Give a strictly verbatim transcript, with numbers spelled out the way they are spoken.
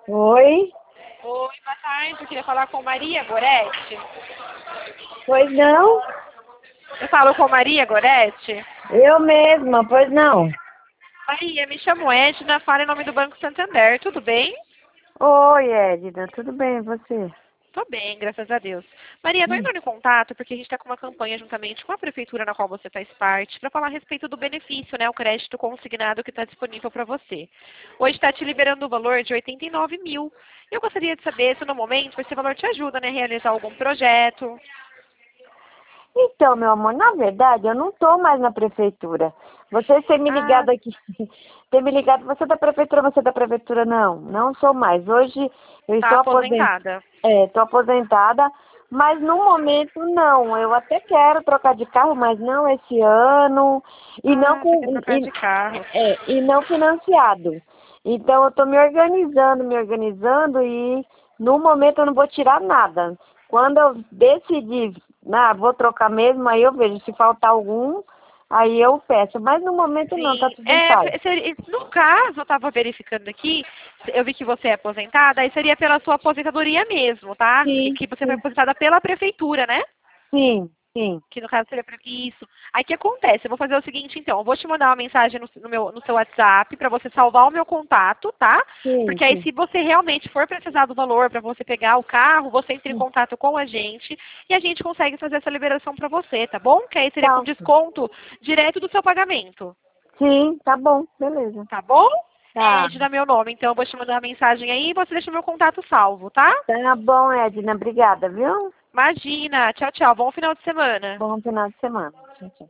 Oi? Oi, boa tarde. Eu queria falar com Maria Goretti. Pois não? Eu falo com Maria Goretti. Eu mesma, pois não? Maria, me chamo Edna, fala em nome do Banco Santander. Tudo bem? Oi, Edna, tudo bem e você? Tô bem, graças a Deus. Maria, tô Hum. entrando em contato porque a gente está com uma campanha juntamente com a prefeitura na qual você faz parte para falar a respeito do benefício, né? O crédito consignado que está disponível para você. Hoje está te liberando o valor de oitenta e nove mil. Eu gostaria de saber se no momento esse valor te ajuda, né, a realizar algum projeto. Então, meu amor, na verdade, eu não tô mais na prefeitura. Você ter me Ah, ligado aqui, ter me ligado, você é da prefeitura, você é da prefeitura, não, não sou mais. Hoje eu tá estou aposentada, aposentada. é, estou aposentada, mas no momento não. Eu até quero trocar de carro, mas não esse ano e não Ah, você quer com, trocar e, de carro. é, e não financiado. Então eu estou me organizando, me organizando e no momento eu não vou tirar nada. Quando eu decidir, ah, vou trocar mesmo, aí eu vejo se faltar algum, aí eu peço. Mas no momento não, tá Sim, tudo em paz. é, seria- no caso, eu estava verificando aqui, eu vi que você é aposentada, aí seria pela sua aposentadoria mesmo, tá? E Sim, que você foi sim, aposentada pela prefeitura, né? sim, sim, Que no caso seria para isso. Aí o que acontece? Eu vou fazer o seguinte, então, eu vou te mandar uma mensagem no, no meu, no seu WhatsApp para você salvar o meu contato, tá? sim, Porque aí sim. se você realmente for precisar do valor para você pegar o carro, você entra em Sim. contato com a gente e a gente consegue fazer essa liberação para você, tá bom? Que aí seria com Tá. desconto direto do seu pagamento. Sim, tá bom, beleza. Tá bom? É, Tá. Edna, meu nome. Então eu vou te mandar uma mensagem aí e você deixa o meu contato salvo, tá? Tá bom, Edna, obrigada, viu? Imagina. Tchau, tchau. Bom final de semana. Bom final de semana. Tchau, tchau.